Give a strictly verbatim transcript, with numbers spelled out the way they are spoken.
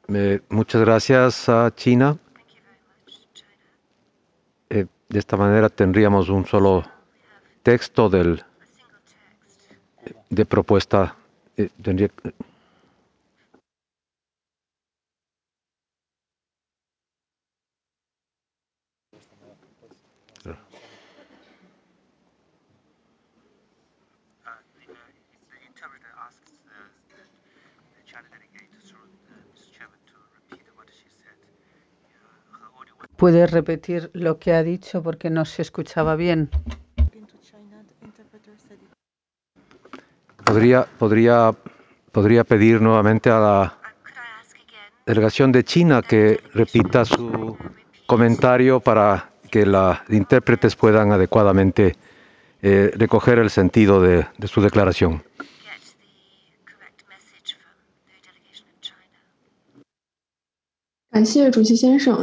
Eh, muchas gracias a China. Eh, de esta manera tendríamos un solo texto del, de propuesta. Eh, tendría, ¿Puede repetir lo que ha dicho porque no se escuchaba bien? podría, podría, podría pedir nuevamente a la delegación de China que repita su comentario para que los intérpretes puedan adecuadamente eh, recoger el sentido de, de su declaración. 感谢主席先生。